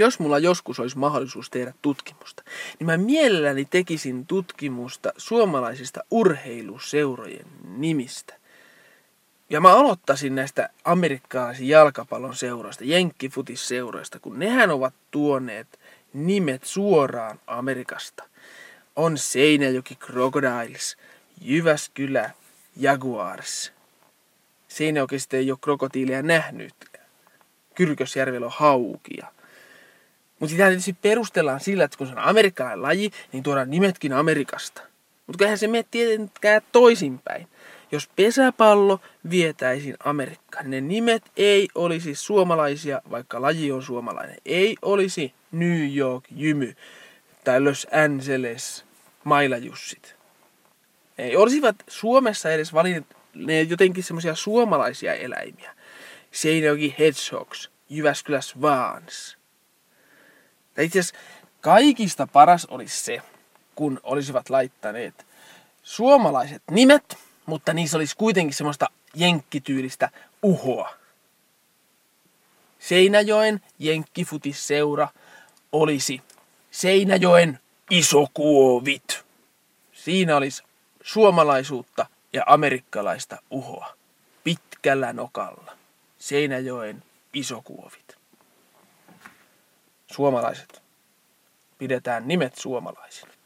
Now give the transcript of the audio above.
Jos mulla joskus olisi mahdollisuus tehdä tutkimusta, niin mä mielelläni tekisin tutkimusta suomalaisista urheiluseurojen nimistä. Ja mä aloittaisin näistä amerikkalaisen jalkapallon seuroista, jenkkifutisseuroista, kun nehän ovat tuoneet nimet suoraan Amerikasta. On Seinäjoki Crocodiles, Jyväskylä Jaguars. Seinäjoki sitten ei ole krokotiilia nähnyt. Kyrkösjärvellä on haukia. Mutta sitä tietysti perustellaan sillä, että kun se on amerikkalainen laji, niin tuodaan nimetkin Amerikasta. Mutta eihän se mene tietenkään toisinpäin. Jos pesäpallo vietäisiin Amerikkaan, ne nimet ei olisi suomalaisia, vaikka laji on suomalainen. Ei olisi New York Jymy tai Los Angeles Mailajussit. Ei olisivat Suomessa edes valinneet jotenkin semmoisia suomalaisia eläimiä. Seinäjoki Hedgehogs, Jyväskylä Swans. Itse asiassa kaikista paras olisi se, kun olisivat laittaneet suomalaiset nimet, mutta niissä olisi kuitenkin semmoista jenkkityylistä uhoa. Seinäjoen jenkkifutisseura olisi Seinäjoen Isokuovit. Siinä olisi suomalaisuutta ja amerikkalaista uhoa. Pitkällä nokalla. Seinäjoen Isokuovit. Suomalaiset. Pidetään nimet suomalaisina.